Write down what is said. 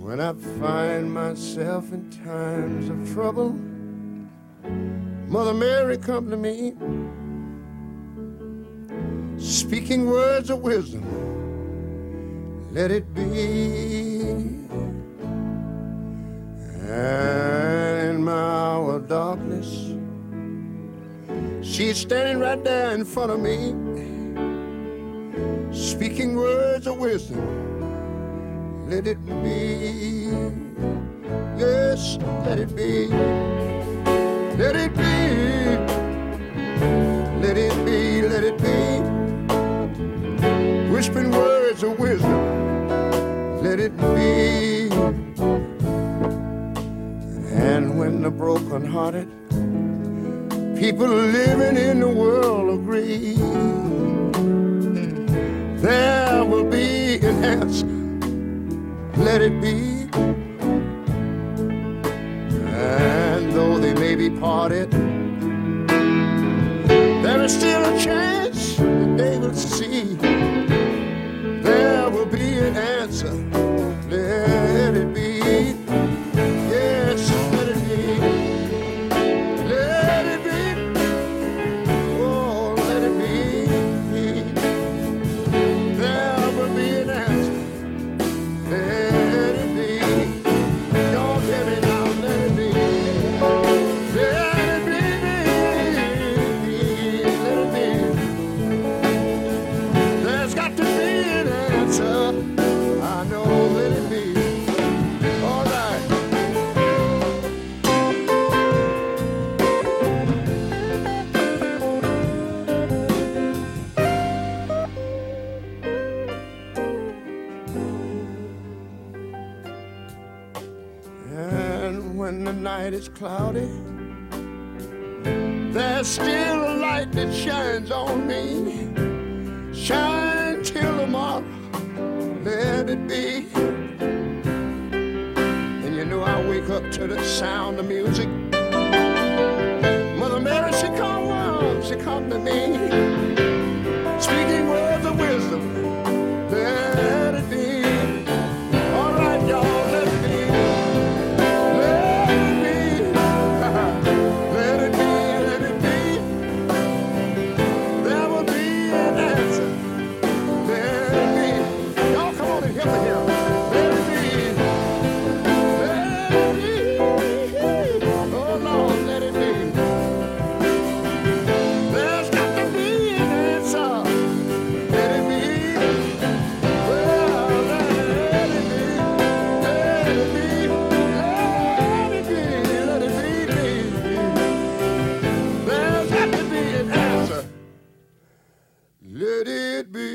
When I find myself in times of trouble, Mother Mary come to me, speaking words of wisdom. Let it be. And in my hour of darkness, she's standing right there in front of me, speaking words of wisdom. Let it be. Yes, let it be. Let it be. Let it be. Let it be. Whispering words of wisdom. Let it be. And when the broken-hearted people living in the world agree, there will be an answer. Let it be. And though they may be parted, there is still a chance that they will see. There will be an answer. Let it be. Yes, let it be. Let it be. Oh, let it be. There will be an answer. Let it be. Don't get it now. Let it be. Let it be. Let it be. There's got to be an answer. I know. Let it be. All right. And when the night is cloudy, there's still a light that shines on me. Shine till tomorrow, let it be. And you know I wake up to the sound of music. Mother Mary, she come to me, speaking words of wisdom. Let it be. All right, y'all, let it be. Let it be. Let it be, let it be. There will be an answer. Let it be. Y'all come on and help me here. Let it be. Let it be. Oh, Lord, let it be. There's got to be an answer. Let it be. Well, let it be. Let it be. Let it be. Let it be. There's got to be an answer. Let it be.